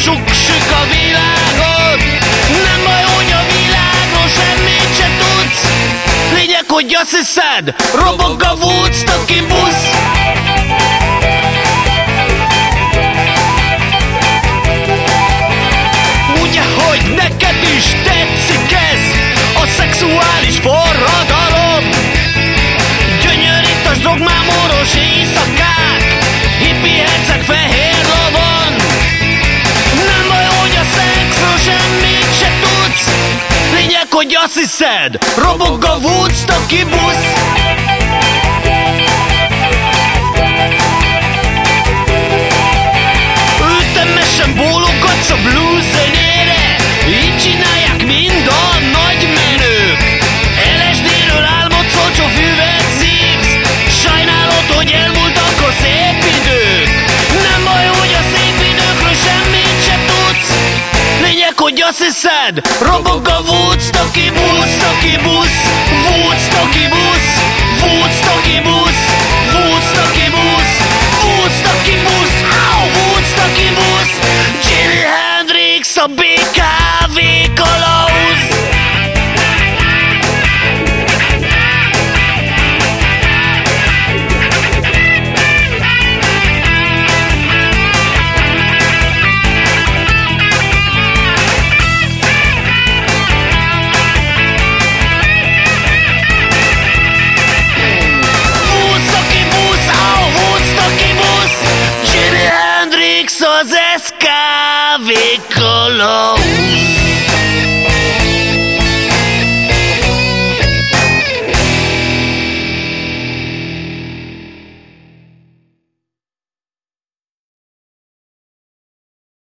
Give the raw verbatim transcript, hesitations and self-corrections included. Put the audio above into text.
suksük a világot. Nem baj, hogy a világról semmit se tudsz. Lényeg, hogy azt hiszed, robog a Woodstocki busz. Ugye, hogy neked is tetszik ez a szexuális forradalom? Gyönyörít a zsogmámoros éjszakák, hippi herceg fehér lovon. Nem baj, hogy a szexről semmit se tudsz. Lényeg, hogy azt hiszed, robog a Woodstocki busz. Ütemesen bólogatsz a blues zenére, így csinálják mind a nagy menők. el es dé-ről álmodsz, olcsó füvet szívsz, sajnálod, hogy elmúltak a szép idők. Nem baj, hogy a szép időkről semmit se tudsz. Lényeg, hogy azt hiszed, robog a Woodstocki busz. Woodstocki busz, Woodstocki busz, Woodstocki busz, Woodstocki busz, Woodstocki busz, au, Woodstocki busz. Jimi Hendrix a bé ká vé kalauz. Az es ká vé kalauz.